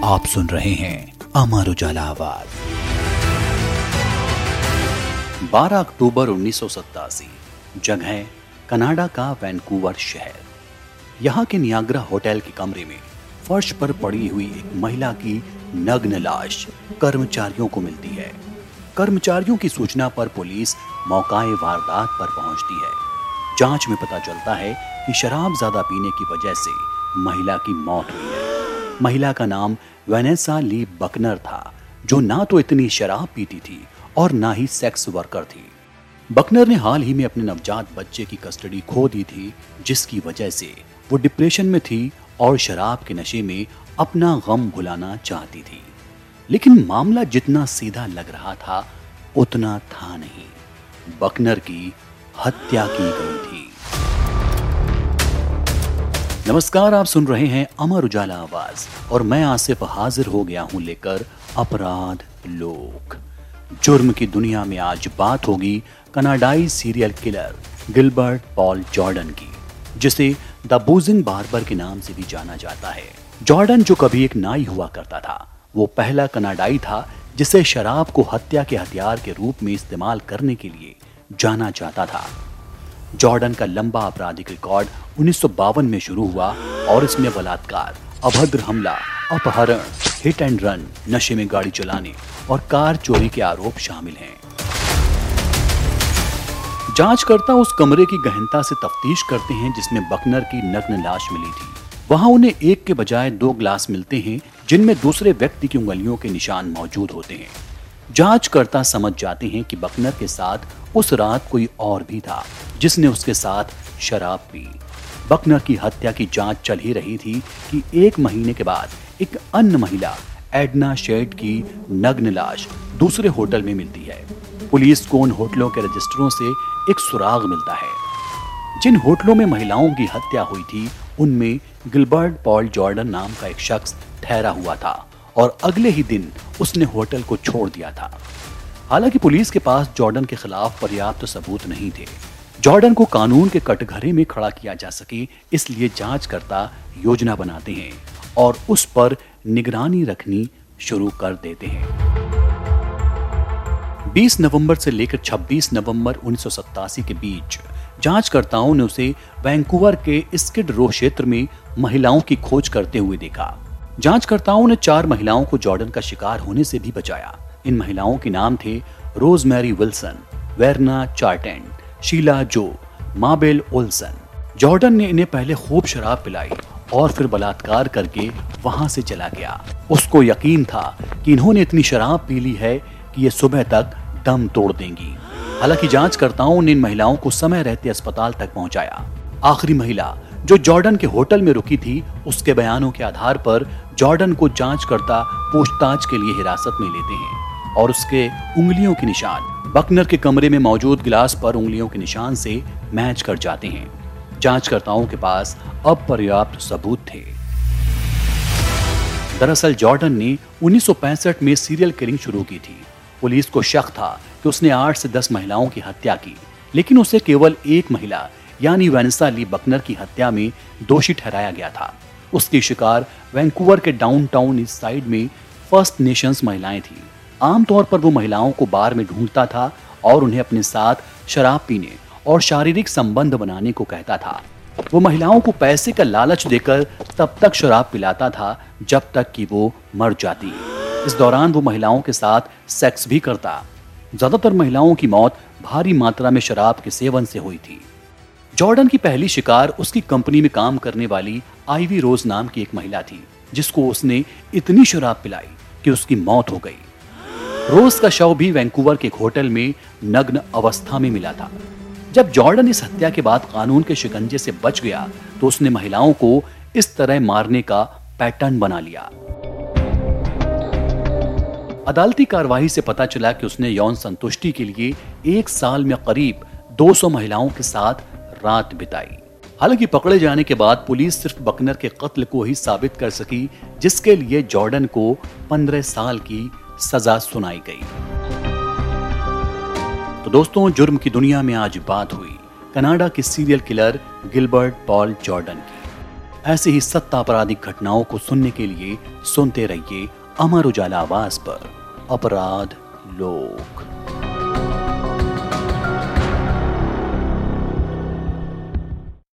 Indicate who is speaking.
Speaker 1: आप सुन रहे हैं अमर उजाला आवाज। 12 अक्टूबर 1987, जगह कनाडा का वैंकूवर शहर। यहाँ के नियाग्रा होटल के कमरे में फर्श पर पड़ी हुई एक महिला की नग्न लाश कर्मचारियों को मिलती है। कर्मचारियों की सूचना पर पुलिस मौकाए वारदात पर पहुंचती है। जांच में पता चलता है कि शराब ज्यादा पीने की वजह से महिला की मौत हुई है। महिला का नाम वेनेसा ली बकनर था, जो ना तो इतनी शराब पीती थी और ना ही सेक्स वर्कर थी। बकनर ने हाल ही में अपने नवजात बच्चे की कस्टडी खो दी थी, जिसकी वजह से वो डिप्रेशन में थी और शराब के नशे में अपना गम भुलाना चाहती थी। लेकिन मामला जितना सीधा लग रहा था उतना था नहीं। बकनर की हत्या की गई थी। नमस्कार, आप सुन रहे हैं अमर उजाला आवाज और मैं आसिफ हाजिर हो गया हूं लेकर अपराध लोक। जुर्म की दुनिया में आज बात होगी कनाडाई serial killer Gilbert Paul Jordan की, जिसे द बूजिंग बार्बर के नाम से भी जाना जाता है। जॉर्डन, जो कभी एक नाई हुआ करता था, वो पहला कनाडाई था जिसे शराब को हत्या के हथियार के रूप में इस्तेमाल करने के लिए जाना जाता था। जॉर्डन का लंबा आपराधिक रिकॉर्ड 1952 में शुरू हुआ और इसमें बलात्कार, अभद्र हमला, अपहरण, हिट एंड रन, नशे में गाड़ी चलाने और कार चोरी के आरोप शामिल हैं। जांचकर्ता उस कमरे की गहनता से तफ्तीश करते हैं जिसमें बकनर की नग्न लाश मिली थी। वहां उन्हें एक के बजाय 2 ग्लास मिलते हैं जिनमें दूसरे व्यक्ति की उंगलियों के निशान मौजूद होते हैं। जांचकर्ता समझ जाते हैं कि बकनर के साथ उस रात कोई और भी था जिसने उसके साथ शराब पी। बकनर की हत्या की जांच चल ही रही थी कि 1 महीने के बाद एक अन्य महिला एडना शेड की नग्न लाश दूसरे होटल में मिलती है। पुलिस को उन होटलों के रजिस्टरों से एक सुराग मिलता है। जिन होटलों में महिलाओं की हत्या हुई थी उनमें गिलबर्ट पॉल जॉर्डन नाम का एक शख्स ठहरा हुआ था और अगले ही दिन उसने होटल को छोड़ दिया था। हालांकि पुलिस के पास जॉर्डन के खिलाफ पर्याप्त सबूत नहीं थे। जॉर्डन को कानून के कटघरे में खड़ा किया जा सके, इसलिए जांचकर्ता योजना बनाते हैं और उस पर निगरानी रखनी शुरू कर देते हैं। 20 नवंबर से लेकर 26 नवंबर 1987 के बीच जांचकर्ताओं ने उसे वैंकूवर के स्किड रो क्षेत्र में महिलाओं की खोज करते हुए देखा। जांचकर्ताओं ने 4 महिलाओं को जॉर्डन का शिकार होने से भी बचाया। इन महिलाओं के नाम थे Rosemary Wilson, Verna Chartrand, Sheila Joe, Mabel Olsen. Jordan ने इन्हें पहले खूब शराब पिलाई और फिर बलात्कार करके वहां से चला गया। उसको यकीन था कि इन्होंने इतनी शराब पी ली है कि ये सुबह तक दम तोड़ देंगी। हालांकि जांचकर्ताओं ने इन महिलाओं को समय रहते अस्पताल तक पहुंचाया। आखिरी महिला जो जॉर्डन के होटल में रुकी थी, उसके बयानों के आधार पर जॉर्डन को जांचकर्ता पूछताछ के लिए हिरासत में लेते हैं और उसके उंगलियों के निशान बकनर के कमरे में मौजूद गिलास पर उंगलियों के निशान से मैच कर जाते हैं। जांचकर्ताओं के पास अब पर्याप्त सबूत थे। दरअसल जॉर्डन ने 1965 में सीरियल किलिंग शुरू की थी। पुलिस को शक था कि उसने 8 से 10 महिलाओं की हत्या की, लेकिन उसे केवल 1 महिला यानी वेनेसा ली बकनर की हत्या में दोषी ठहराया गया था। उसकी शिकार वैंकूवर के डाउनटाउन ईस्ट साइड में फर्स्ट नेशंस महिलाएं थीं। आमतौर पर वो महिलाओं को बार में ढूंढता था और उन्हें अपने साथ शराब पीने और शारीरिक संबंध बनाने को कहता था। वो महिलाओं को पैसे का लालच देकर तब तक शराब पिलाता था जब तक कि वो मर जाती। इस दौरान वो महिलाओं के साथ सेक्स भी करता। ज्यादातर महिलाओं की मौत भारी मात्रा में शराब के सेवन से हुई थी। जॉर्डन की पहली शिकार उसकी कंपनी में काम करने वाली आइवी रोज नाम की एक महिला थी, जिसको उसने इतनी शराब पिलाई कि उसकी मौत हो गई। रोज का शव भी वैंकूवर के एक होटल में नग्न अवस्था में मिला था। जब जॉर्डन इस हत्या के बाद कानून के शिकंजे से बच गया तो उसने महिलाओं को इस तरह मारने का पैटर्न बना लिया। अदालती कार्रवाई से पता चला कि उसने यौन संतुष्टि के लिए 1 साल में करीब 200 महिलाओं के साथ रात बिताई। हालांकि पकड़े जाने के बाद पुलिस सिर्फ बकनर के कत्ल को ही साबित कर सकी, जिसके लिए जॉर्डन को 15 साल की सजा सुनाई गई। तो दोस्तों, जुर्म की दुनिया में आज बात हुई कनाडा के serial killer Gilbert Paul Jordan की। ऐसे ही सत्ता आपराधिक घटनाओं को सुनने के लिए सुनते रहिए अमर उजाला आवाज पर अपराध लोक।